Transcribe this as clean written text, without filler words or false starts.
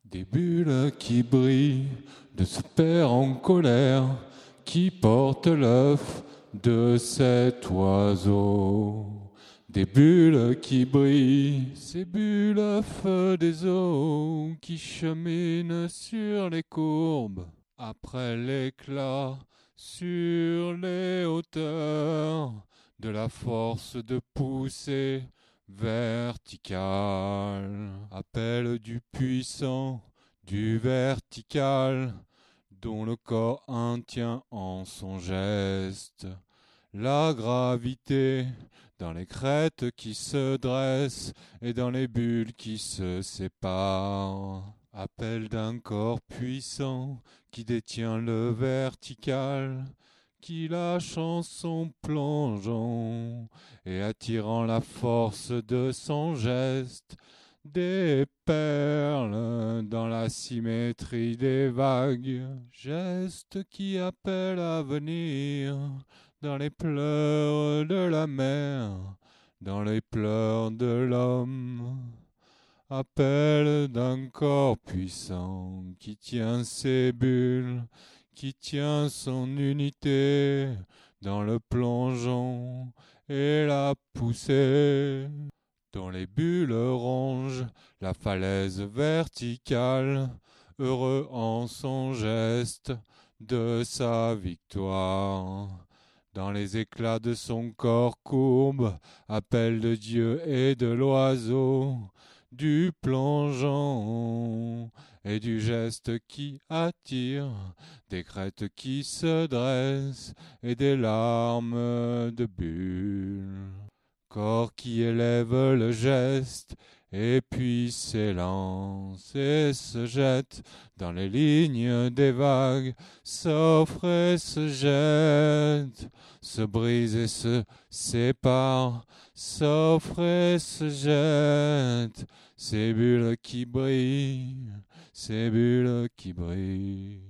Des bulles qui brillent de ce père en colère qui porte l'œuf de cet oiseau. Des bulles qui brillent, ces bulles feu des eaux qui cheminent sur les courbes, après l'éclat sur les hauteurs de la force de pousser verticale. Appel du puissant, du vertical, dont le corps tient en son geste. La gravité dans les crêtes qui se dressent et dans les bulles qui se séparent. Appel d'un corps puissant qui détient le vertical, qui lâche en son plongeon et attirant la force de son geste des perles dans la symétrie des vagues, geste qui appelle à venir dans les pleurs de la mer, dans les pleurs de l'homme. Appel d'un corps puissant qui tient ses bulles, qui tient son unité dans le plongeon et la poussée, dont les bulles rongent la falaise verticale, heureux en son geste de sa victoire. Dans les éclats de son corps courbe, appel de Dieu et de l'oiseau, du plongeon et du geste qui attire, des crêtes qui se dressent et des larmes de bulles. Corps qui élève le geste et puis s'élance et se jette dans les lignes des vagues, s'offre et se jette, se brise et se sépare, s'offre et se jette, ces bulles qui brillent, ces bulles qui brillent.